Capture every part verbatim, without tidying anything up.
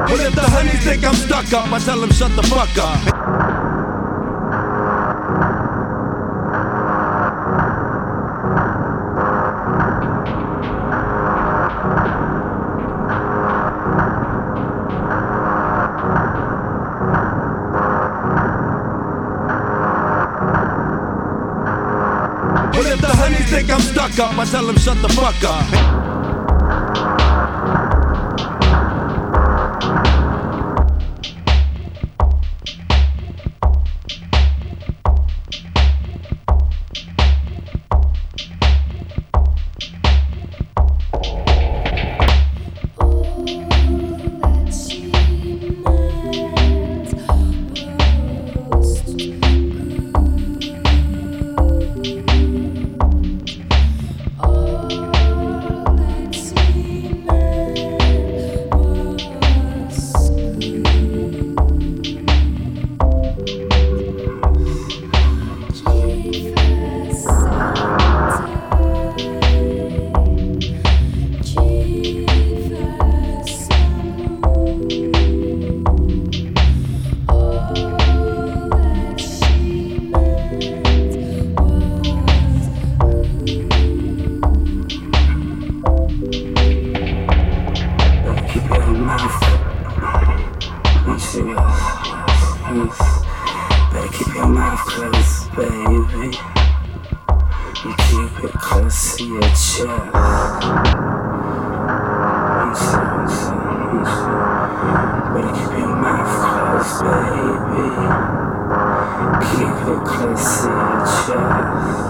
But if the honeys think I'm stuck up, I tell them shut the fuck up. But if the honeys think I'm stuck up, I tell them shut the fuck up. Better keep your mouth closed, baby. And keep it close to your chest. Better keep your mouth closed, baby. Keep it close to your chest.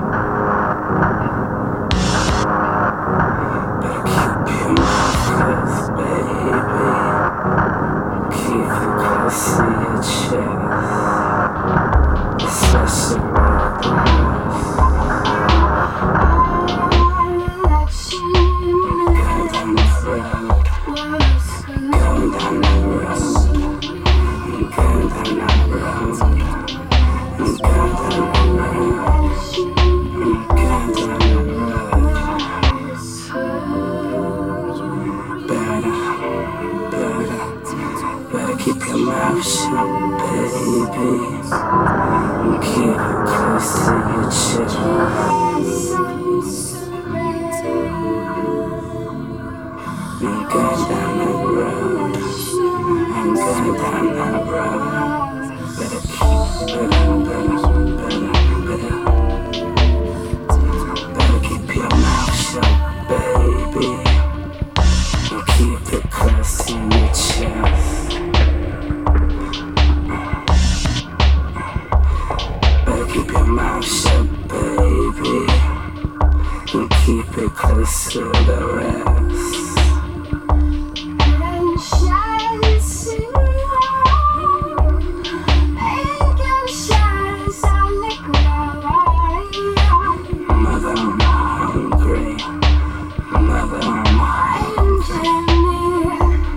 Better keep your mouth closed, baby. Keep it close to your chest. Especially with the rest. Going down the road. Going down the road. Going down the road. Going down the road. Going down the road. Better, better, better keep your mouth shut, baby. And keep it close to your chest. I'm going down the road. I'm going down the road. Better keep, better, better, better, better. Better keep your mouth shut, baby. And keep it close to your chest. Better keep your mouth shut, baby. And keep it close to the rest. Mother, I'm hungry. Mother, I'm hungry.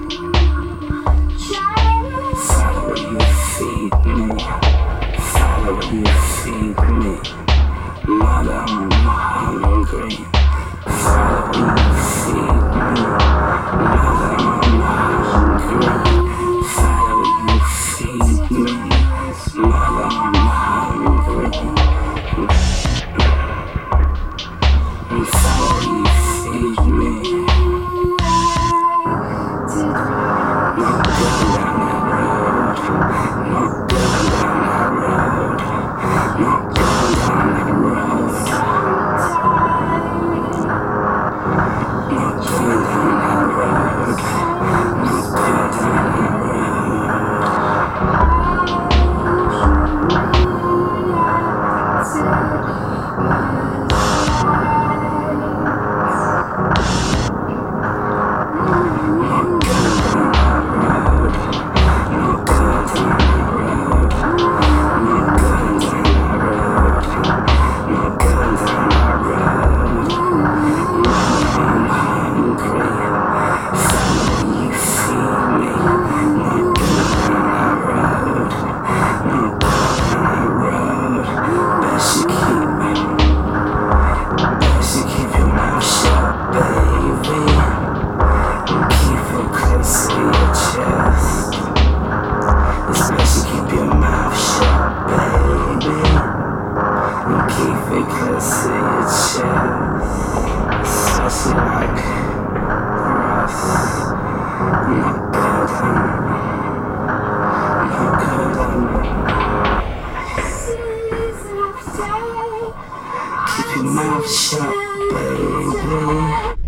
Follow where you feed me. Follow where you feed me. Mother, I'm hungry. Follow where you feed me. Mother, I'm hungry. Follow where you feed me. Mother, I'm hungry. And follow where you feed me. Not going down that road. Not going down that road. Not going down that road. your chest. Saucy like breath. No good on me. No good on me. Keep your mouth shut, baby.